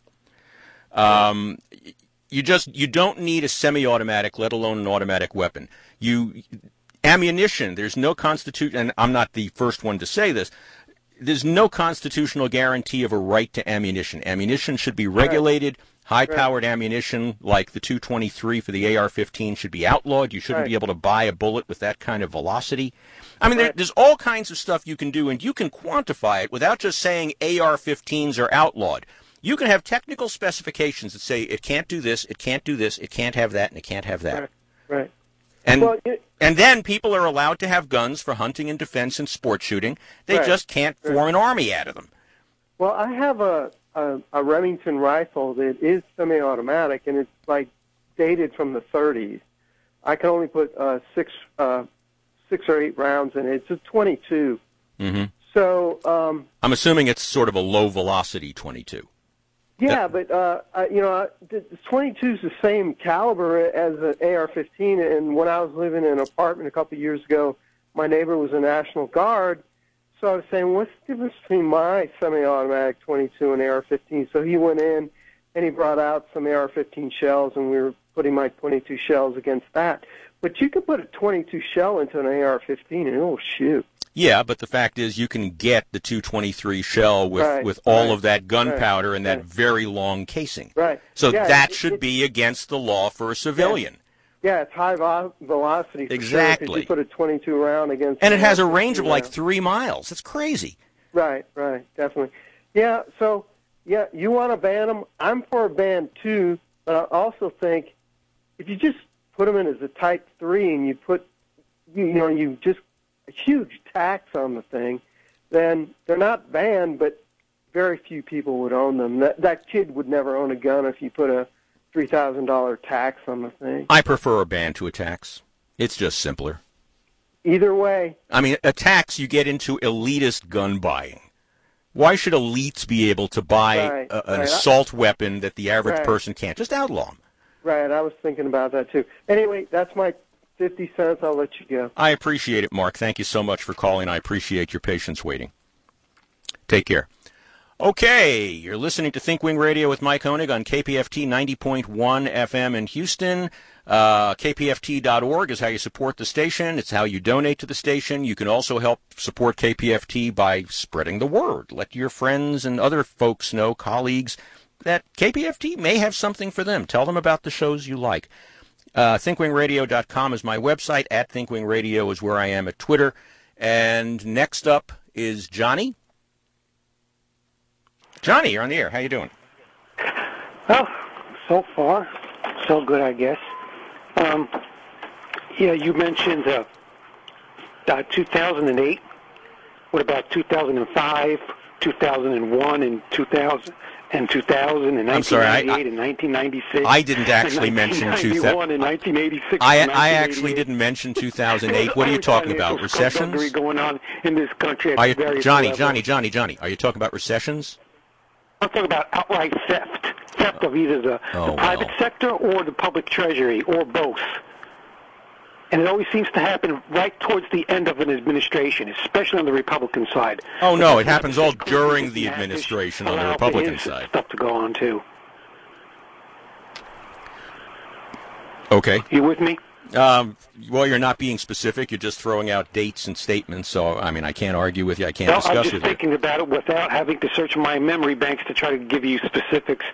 Um, you just you don't need a semi-automatic, let alone an automatic weapon. You ammunition. There's no constitution, and I'm not the first one to say this. There's no constitutional guarantee of a right to ammunition. Ammunition should be regulated. Right. High-powered right. ammunition, like the two twenty-three for the A R fifteen, should be outlawed. You shouldn't right. be able to buy a bullet with that kind of velocity. I mean, right. there, there's all kinds of stuff you can do, and you can quantify it without just saying A R fifteens are outlawed. You can have technical specifications that say it can't do this, it can't do this, it can't have that, and it can't have that. Right. right. And well, it, and then people are allowed to have guns for hunting and defense and sport shooting. They right. just can't form right. an army out of them. Well, I have a, a, a Remington rifle that is semi-automatic, and it's like dated from the thirties. I can only put uh, six uh, six or eight rounds in it. It's a twenty-two. Mm-hmm. So um, I'm assuming it's sort of a low-velocity twenty-two. Yeah, but, uh, I, you know, the twenty-two is the same caliber as an A R fifteen, and when I was living in an apartment a couple of years ago, my neighbor was a National Guard, so I was saying, what's the difference between my semi-automatic twenty-two and A R fifteen? So he went in and he brought out some A R fifteen shells, and we were putting my twenty-two shells against that. But you can put a twenty-two shell into an A R fifteen, and it'll shoot. Yeah, but the fact is you can get the two twenty-three shell with, right, with all right, of that gunpowder right, and that right. very long casing. Right. So yeah, that it, should it, be against the law for a civilian. Yeah, yeah it's high vo- velocity. For exactly. Sure, you put a twenty-two round against. And it has a range of like round. three miles. That's crazy. Right, right, definitely. Yeah, so, yeah, you want to ban them? I'm for a ban, too, but I also think if you just put them in as a Type three and you put, you know, you just a huge tax on the thing, then they're not banned, but very few people would own them. That that kid would never own a gun if you put a three thousand dollars tax on the thing. I prefer a ban to a tax. It's just simpler. Either way. I mean, a tax, you get into elitist gun buying. Why should elites be able to buy right, a, an right. assault weapon that the average right. person can't? Just outlaw them. Right, I was thinking about that, too. Anyway, that's my fifty cents. I'll let you go. I appreciate it, Mark. Thank you so much for calling. I appreciate your patience waiting. Take care. Okay, you're listening to Think Wing Radio with Mike Honig on K P F T ninety point one F M in Houston. Uh, K P F T dot org is how you support the station. It's how you donate to the station. You can also help support K P F T by spreading the word. Let your friends and other folks know, colleagues, that K P F T may have something for them. Tell them about the shows you like. Uh, think wing radio dot com is my website. At Thinkwing Radio is where I am at Twitter. And next up is Johnny. Johnny, you're on the air. How you doing? Well, so far, so good, I guess. Um, yeah, you mentioned uh, uh, two thousand eight. What about two thousand five, two thousand one, and two thousand? And two thousand and I'm sorry, nineteen ninety-eight I, I, and nineteen ninety-six. I didn't actually mention two thousand. And nineteen eighty-six. I, and I actually didn't mention two thousand eight. What are you talking about? Recessions? Going on in this country. Are you, Johnny, levels. Johnny, Johnny, Johnny, are you talking about recessions? I'm talking about outright theft. Theft of either the, oh, the private well. sector or the public treasury, or both. And it always seems to happen right towards the end of an administration, especially on the Republican side. Oh, no, it happens all during the administration on the Republican side. Stuff to go on, too. Okay. You with me? Um, well, you're not being specific. You're just throwing out dates and statements. So, I mean, I can't argue with you. I can't no, discuss I'm just with thinking you. about it without having to search my memory banks to try to give you specifics.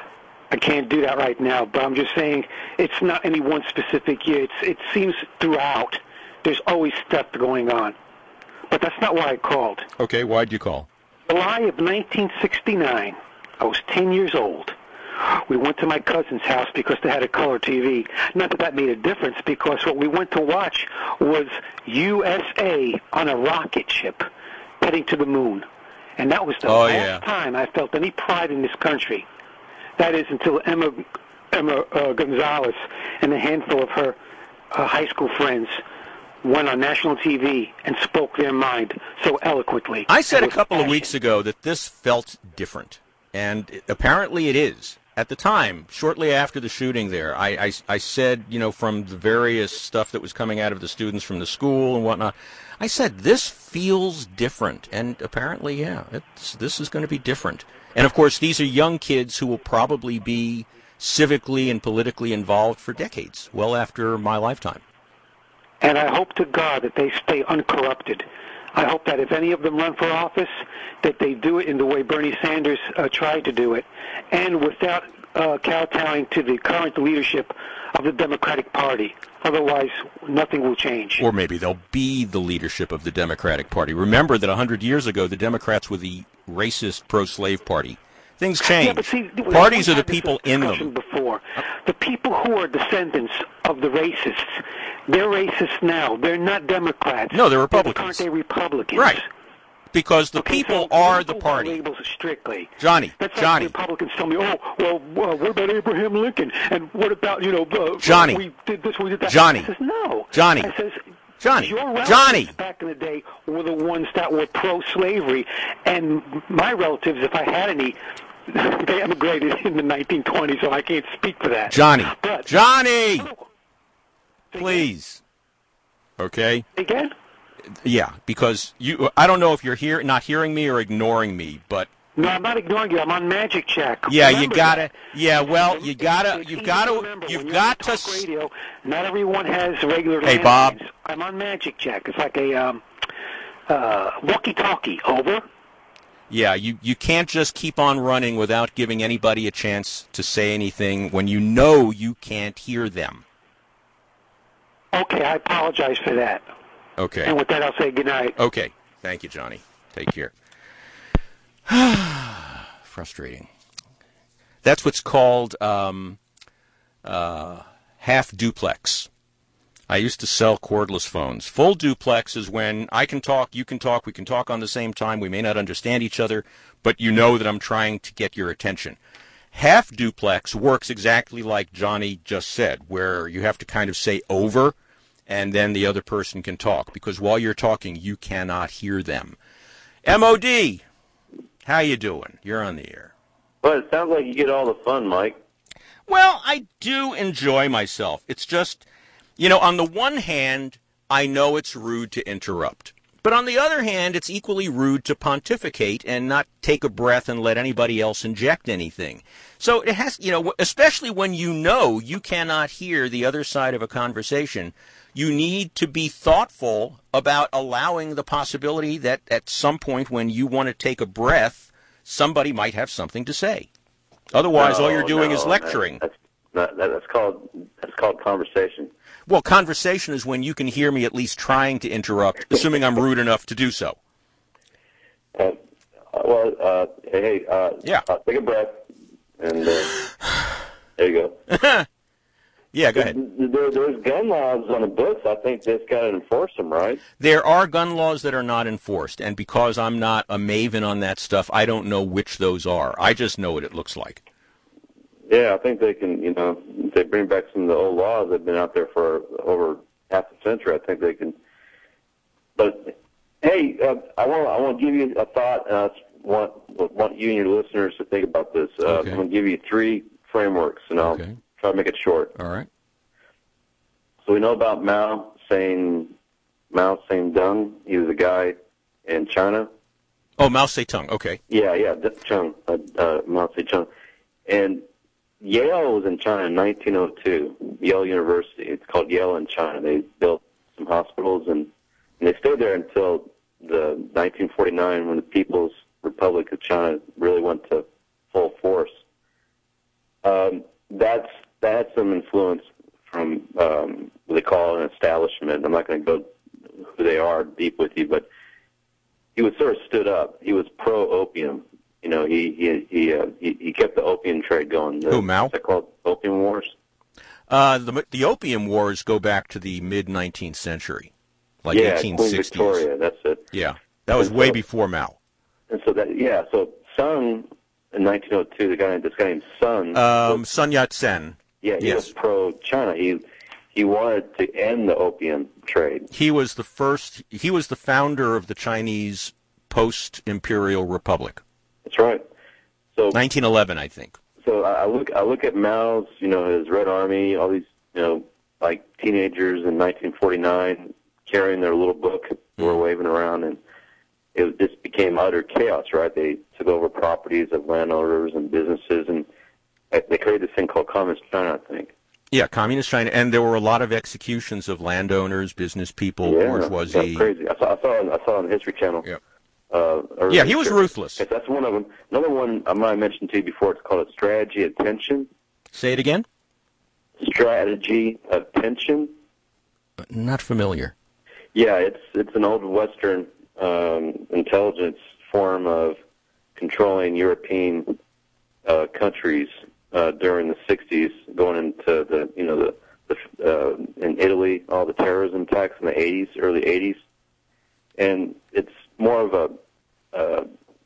I can't do that right now, but I'm just saying it's not any one specific year. It's, it seems throughout there's always stuff going on. But that's not why I called. Okay, why'd you call? July of nineteen sixty-nine. I was ten years old. We went to my cousin's house because they had a color T V. Not that that made a difference, because what we went to watch was U S A on a rocket ship heading to the moon. And that was the oh, last yeah. time I felt any pride in this country. That is until Emma, Emma uh, Gonzalez and a handful of her uh, high school friends went on national T V and spoke their mind so eloquently. I said a with couple passion. of weeks ago that this felt different, and it, apparently it is. At the time, shortly after the shooting there, I, I, I said, you know, from the various stuff that was coming out of the students from the school and whatnot, I said, this feels different. And apparently, yeah, it's, this is going to be different. And, of course, these are young kids who will probably be civically and politically involved for decades, well after my lifetime. And I hope to God that they stay uncorrupted. I hope that if any of them run for office, that they do it in the way Bernie Sanders uh, tried to do it, and without uh, kowtowing to the current leadership of the Democratic Party. Otherwise, nothing will change. Or maybe they'll be the leadership of the Democratic Party. Remember that one hundred years ago, the Democrats were the racist pro-slave party. Things change. Yeah, but see, parties are the people in them. Before. The people who are descendants of the racists, they're racist now. They're not Democrats. No, they're Republicans. Aren't they Republicans? Right. Because the okay, people so are the labels party. Labels strictly. Johnny, That's Johnny. Like the Republicans tell me, oh, well, uh, what about Abraham Lincoln? And what about, you know, uh, Johnny. we did this, we did that. Johnny. I says, no. Johnny. I says, Johnny. Your relatives Johnny. back in the day were the ones that were pro-slavery. And my relatives, if I had any, they emigrated in the nineteen twenties, so I can't speak for that. Johnny. But, Johnny! Oh, Please. Okay? Again? Yeah, because you. I don't know if you're here, not hearing me or ignoring me, but. No, I'm not ignoring you. I'm on Magic Check. Yeah, remember you gotta. That. Yeah, well, And you gotta. You've got to. Remember, You've when got you're on to. Talk radio, not everyone has regular. Hey, Bob. Lines. I'm on Magic Check. It's like a um, uh, walkie-talkie. Over. Yeah, you, you can't just keep on running without giving anybody a chance to say anything when you know you can't hear them. Okay, I apologize for that. Okay. And with that, I'll say goodnight. Okay. Thank you, Johnny. Take care. Frustrating. That's what's called um, uh, half duplex. I used to sell cordless phones. Full duplex is when I can talk, you can talk, we can talk on the same time. We may not understand each other, but you know that I'm trying to get your attention. Half duplex works exactly like Johnny just said, where you have to kind of say over, and then the other person can talk, because while you're talking, you cannot hear them. M O D, how you doing? You're on the air. Well, it sounds like you get all the fun, Mike. Well, I do enjoy myself. It's just... You know, on the one hand, I know it's rude to interrupt. But on the other hand, it's equally rude to pontificate and not take a breath and let anybody else inject anything. So it has, you know, especially when you know you cannot hear the other side of a conversation, you need to be thoughtful about allowing the possibility that at some point when you want to take a breath, somebody might have something to say. Otherwise, no, all you're doing no, is lecturing. That's, not, that's called that's called conversation. Well, conversation is when you can hear me at least trying to interrupt, assuming I'm rude enough to do so. Uh, well, uh, hey, uh, yeah. Uh, take a breath, and uh, there you go. Yeah, go ahead. There, there's gun laws on the books. I think they've got to enforce them, right? There are gun laws that are not enforced, and because I'm not a maven on that stuff, I don't know which those are. I just know what it looks like. Yeah, I think they can, you know, if they bring back some of the old laws that have been out there for over half a century, I think they can. But, hey, uh, I want I want to give you a thought, and I want, want you and your listeners to think about this. Uh, Okay. I'm going to give you three frameworks, and I'll okay. try to make it short. All right. So we know about Mao saying, Mao Zedong. He was a guy in China. Oh, Mao Zedong, okay. Yeah, yeah, Chung, uh, uh, Mao Zedong. And Yale was in China in nineteen oh two, Yale University. It's called Yale in China. They built some hospitals, and, and they stayed there until the nineteen forty-nine when the People's Republic of China really went to full force. Um, that's that had some influence from um, what they call an establishment. I'm not going to go who they are deep with you, but he was sort of stood up. He was pro-opium. You know, he he he, uh, he he kept the opium trade going. The, Who, Mao? What's that called? Opium Wars? Uh, the the opium wars go back to the mid nineteenth century, like yeah, eighteen sixties. Queen Victoria. That's it. Yeah, that was and way so, before Mao. And so that yeah, so Sun in nineteen oh two, the guy this guy named Sun. Um, was, Sun Yat-sen. Yeah, he yes. was pro-China. He he wanted to end the opium trade. He was the first. He was the founder of the Chinese post-imperial republic. That's right. So nineteen eleven, I think. So I look I look at Mao's, you know, his Red Army, all these, you know, like teenagers in nineteen forty-nine carrying their little book, mm. were waving around, and it just became utter chaos, right? They took over properties of landowners and businesses, and they created this thing called Communist China, I think. Yeah, Communist China, and there were a lot of executions of landowners, business people, yeah, bourgeoisie. That's crazy. I saw I saw it, I saw it on the History Channel. Yeah. Uh, yeah, he was ruthless. Yes, that's one of them. Another one I might have mentioned to you before. It's called a strategy of tension. Say it again. Strategy of tension. Not familiar. Yeah, it's it's an old Western um, intelligence form of controlling European uh, countries uh, during the sixties, going into the you know the, the uh, in Italy, all the terrorism attacks in the eighties, early eighties, and it's more of a, uh,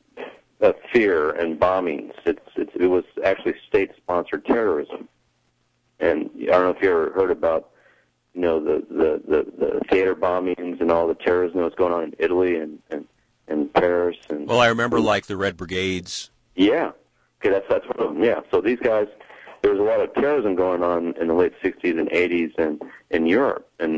a fear and bombings. It's, it's it was actually state-sponsored terrorism, and I don't know if you ever heard about, you know, the the, the, the theater bombings and all the terrorism that was going on in Italy and and, and Paris. And well, I remember like the Red Brigades. Yeah, okay, that's that's one of them. Yeah, so these guys, there was a lot of terrorism going on in the late sixties and eighties and in Europe, and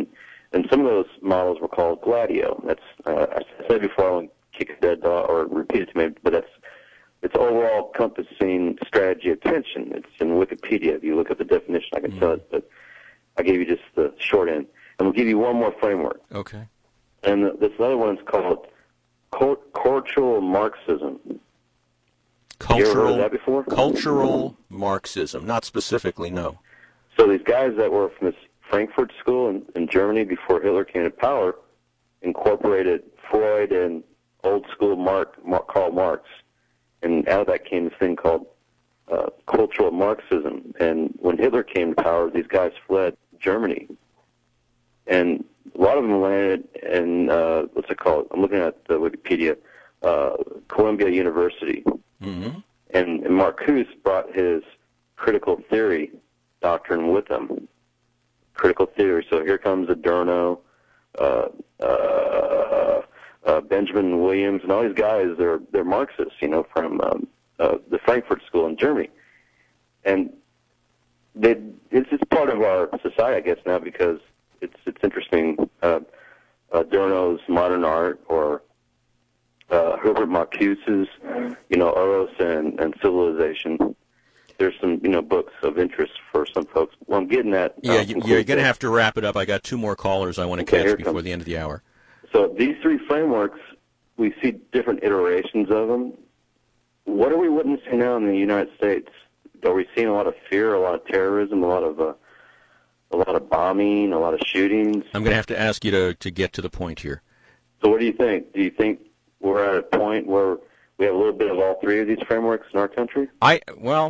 And some of those models were called Gladio. That's uh, I said before, I won't kick a dead dog or repeat it to me, but that's it's overall encompassing strategy of tension. It's in Wikipedia. If you look at the definition, I can mm-hmm. tell it, but I gave you just the short end. And we'll give you one more framework. Okay. And the, this other one is called cultural Marxism. Cultural, you ever heard of that before? Cultural Marxism. Not specifically, no. So these guys that were from this Frankfurt School in, in Germany before Hitler came to power incorporated Freud and old school Mark, Mark, Karl Marx. And out of that came this thing called uh, cultural Marxism. And when Hitler came to power, these guys fled Germany. And a lot of them landed in, uh, what's it called? I'm looking at the Wikipedia, uh, Columbia University. Mm-hmm. And, and Marcuse brought his critical theory doctrine with him. Critical theory. So here comes Adorno, uh, uh, uh, Benjamin Williams, and all these guys. They're they're Marxists, you know, from um, uh, the Frankfurt School in Germany, and they, it's just part of our society, I guess, now because it's it's interesting. Uh, Adorno's Modern Art, or uh, Herbert Marcuse's, you know, Eros and, and Civilization. There's some, you know, books of interest for some folks. Well, I'm getting at. Yeah, you, you're going to have to wrap it up. I got two more callers I want to okay, catch before the end of the hour. So these three frameworks, we see different iterations of them. What are we witnessing now in the United States? Are we seeing a lot of fear, a lot of terrorism, a lot of uh, a lot of bombing, a lot of shootings? I'm going to have to ask you to to get to the point here. So what do you think? Do you think we're at a point where we have a little bit of all three of these frameworks in our country? I well.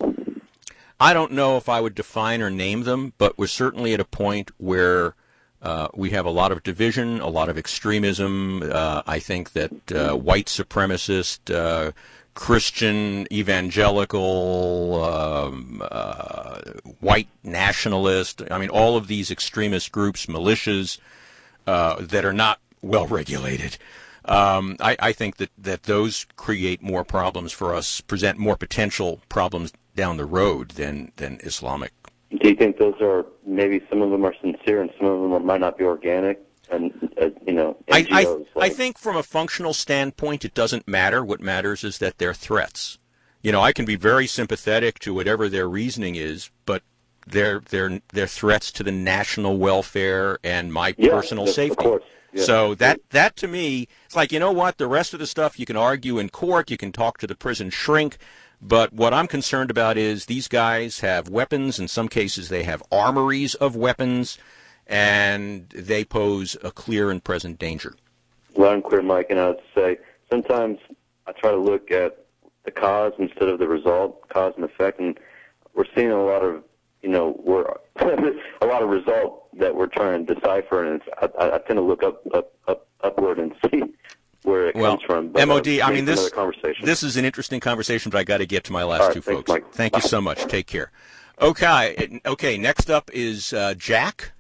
I don't know if I would define or name them, but we're certainly at a point where uh, we have a lot of division, a lot of extremism. Uh, I think that uh, white supremacist, uh, Christian evangelical, um, uh, white nationalist, I mean, all of these extremist groups, militias uh, that are not well regulated. Um, I, I think that, that those create more problems for us, present more potential problems down the road than, than Islamic. Do you think those are, maybe some of them are sincere and some of them might not be organic? And, uh, you know, N G Os, I, I, like... I think from a functional standpoint, it doesn't matter. What matters is that they're threats. You know, I can be very sympathetic to whatever their reasoning is, but they're, they're, they're threats to the national welfare and my yeah, personal yes, safety. Of course. Yeah. So that, that to me, it's like, you know what, the rest of the stuff you can argue in court, you can talk to the prison shrink, but what I'm concerned about is these guys have weapons. In some cases they have armories of weapons, and they pose a clear and present danger. Loud and clear, Mike, and I would say sometimes I try to look at the cause instead of the result, cause and effect, and we're seeing a lot of, you know, we're a lot of result that we're trying to decipher, and it's, I, I tend to look up, up, up, upward and see where it well, comes from. But M O D, I mean, this this is an interesting conversation, but I got to get to my last right, two thanks, folks. Mike. Thank Bye. you so much. Take care. Okay, okay. Next up is uh, Jack.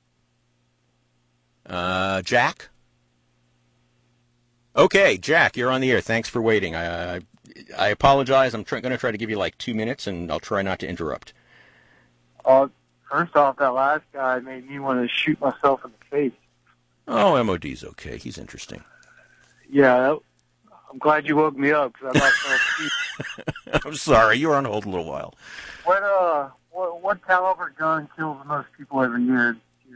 Uh, Jack. Okay, Jack, you're on the air. Thanks for waiting. I I, I apologize. I'm tr- going to try to give you like two minutes, and I'll try not to interrupt. Uh, first off, that last guy made me want to shoot myself in the face. Oh, M O D's okay. He's interesting. Yeah, that, I'm glad you woke me up because I thought fell asleep. I'm sorry, you were on hold a little while. What uh, what, what caliber gun kills the most people every year?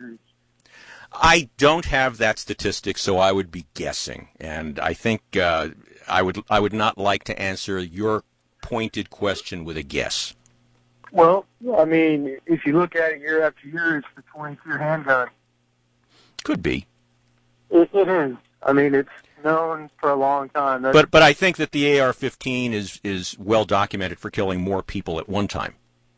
I don't have that statistic, so I would be guessing, and I think uh, I would I would not like to answer your pointed question with a guess. Well, I mean, if you look at it year after year, it's the twenty-two handgun. Could be. It, it is. I mean, it's known for a long time. That's, but but I think that the A R fifteen is is well documented for killing more people at one time,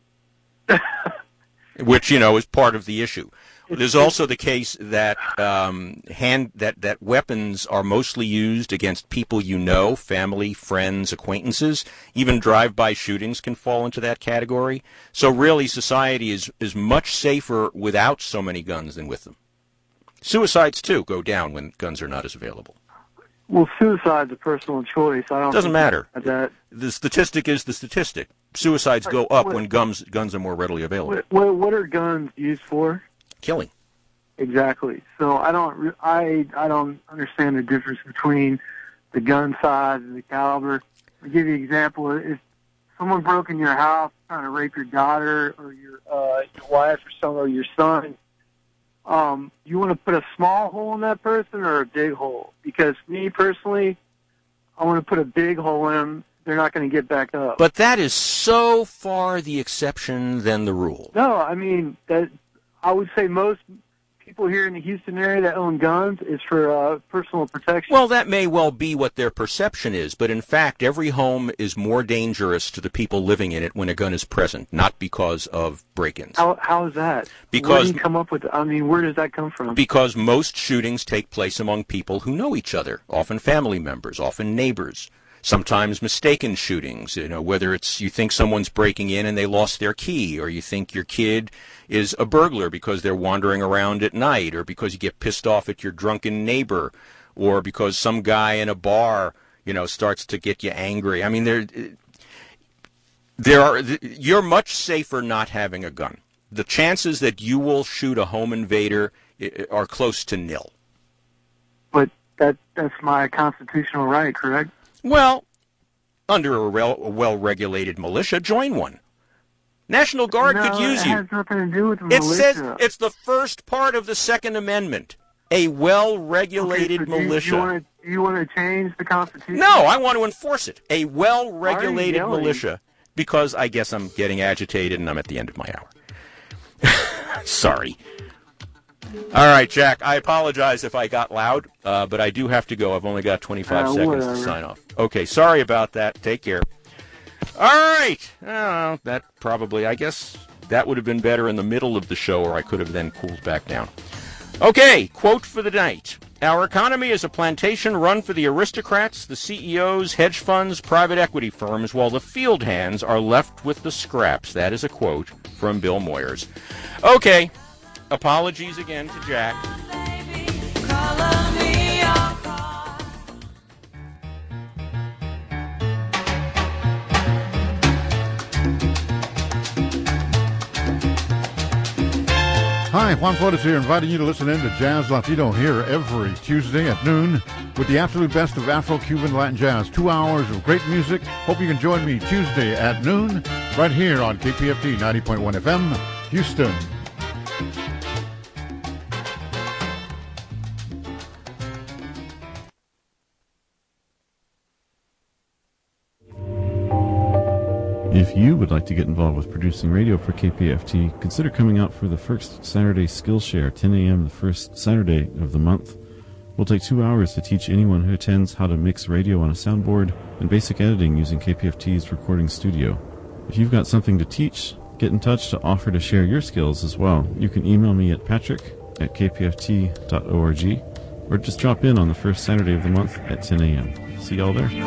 which, you know, is part of the issue. There's also the case that um, hand that, that weapons are mostly used against people you know, family, friends, acquaintances. Even drive-by shootings can fall into that category. So really, society is, is much safer without so many guns than with them. Suicides, too, go down when guns are not as available. Well, suicide's a personal choice. I don't. Doesn't matter. That. The statistic is the statistic. Suicides go up when guns guns are more readily available. What, what, what are guns used for? Killing. Exactly. So I don't, I, I don't understand the difference between the gun size and the caliber. I'll give you an example. If someone broke in your house trying to rape your daughter or your, uh, your wife or some or your son, um, you want to put a small hole in that person or a big hole? Because me personally, I want to put a big hole in them. They're not going to get back up. But that is so far the exception than the rule. No, I mean, that I would say most people here in the Houston area that own guns is for uh, personal protection. Well, that may well be what their perception is, but in fact, every home is more dangerous to the people living in it when a gun is present, not because of break-ins. How how is that? Because where do you come up with? I mean, where does that come from? Because most shootings take place among people who know each other, often family members, often neighbors. Sometimes mistaken shootings, you know, whether it's you think someone's breaking in and they lost their key, or you think your kid is a burglar because they're wandering around at night, or because you get pissed off at your drunken neighbor, or because some guy in a bar, you know, starts to get you angry. I mean, there, there are, you're much safer not having a gun. The chances that you will shoot a home invader are close to nil. But that that's my constitutional right, correct? Well, under a, rel- a well-regulated militia, join one. National Guard no, could use it you. It has nothing to do with the it militia. It says it's the first part of the Second Amendment. A well-regulated okay, so militia. Do you, want to, you want to change the Constitution? No, I want to enforce it. A well-regulated militia. Because I guess I'm getting agitated and I'm at the end of my hour. Sorry. All right, Jack, I apologize if I got loud, uh, but I do have to go. I've only got twenty-five uh, seconds whatever. to sign off. Okay, sorry about that. Take care. All right. Oh, that probably, I guess that would have been better in the middle of the show, or I could have then cooled back down. Okay, quote for the night. Our economy is a plantation run for the aristocrats, the C E Os, hedge funds, private equity firms, while the field hands are left with the scraps. That is a quote from Bill Moyers. Okay. Apologies again to Jack. Hi, Juan Flores here, inviting you to listen in to Jazz Latino here every Tuesday at noon with the absolute best of Afro-Cuban Latin jazz. Two hours of great music. Hope you can join me Tuesday at noon right here on K P F T ninety point one F M, Houston. If you would like to get involved with producing radio for K P F T, consider coming out for the first Saturday Skillshare, ten a.m. the first Saturday of the month. We'll take two hours to teach anyone who attends how to mix radio on a soundboard and basic editing using K P F T's recording studio. If you've got something to teach, get in touch to offer to share your skills as well. You can email me at patrick at k p f t dot org or just drop in on the first Saturday of the month at ten a.m. See y'all there.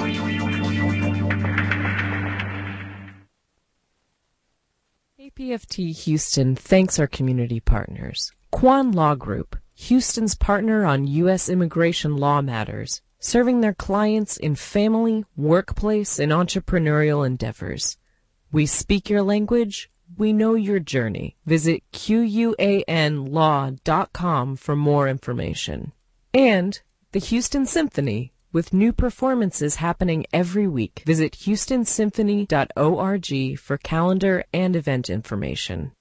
K P F T Houston thanks our community partners. Quan Law Group, Houston's partner on U S immigration law matters, serving their clients in family, workplace, and entrepreneurial endeavors. We speak your language. We know your journey. Visit Q U A N law dot com for more information. And the Houston Symphony, with new performances happening every week. Visit houston symphony dot org for calendar and event information.